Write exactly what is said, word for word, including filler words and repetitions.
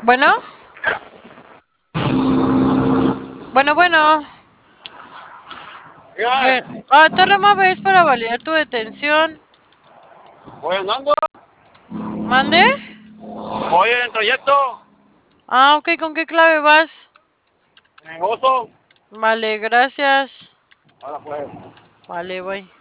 Bueno, bueno, bueno. Mira, Bueno. Ah, te llamaba es para validar tu detención. voy andando, ¿Mande? voy en el trayecto, Ah, ok, ¿con qué clave vas? en Oso. Vale, gracias. Ahora pues. Vale, voy.